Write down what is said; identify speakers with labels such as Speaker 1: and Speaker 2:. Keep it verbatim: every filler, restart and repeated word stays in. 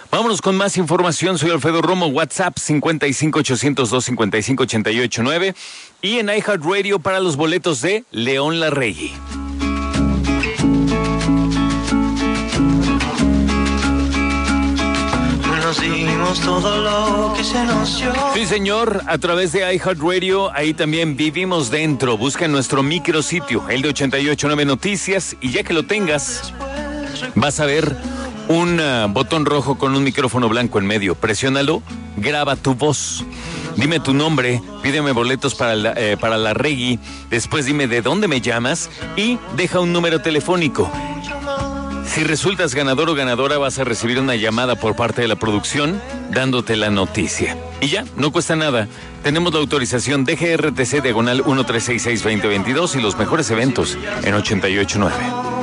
Speaker 1: Vámonos con más información. Soy Alfredo Romo. WhatsApp cincuenta y cinco ochocientos dos cincuenta y cinco ochenta y ocho nueve y en iHeartRadio para los boletos de León Larregui.
Speaker 2: Nos dimos todo lo que se nos dio.
Speaker 1: Sí, señor, a través de iHeartRadio, ahí también vivimos dentro. Busca nuestro micrositio, el de ochenta y ocho nueve Noticias, y ya que lo tengas, vas a ver un uh, botón rojo con un micrófono blanco en medio. Presiónalo, graba tu voz. Dime tu nombre, pídeme boletos para la, eh, para Larregui, después dime de dónde me llamas y deja un número telefónico. Si resultas ganador o ganadora, vas a recibir una llamada por parte de la producción dándote la noticia. Y ya, no cuesta nada. Tenemos la autorización D G R T C diagonal uno tres seis seis dos cero dos dos y los mejores eventos en ochenta y ocho nueve.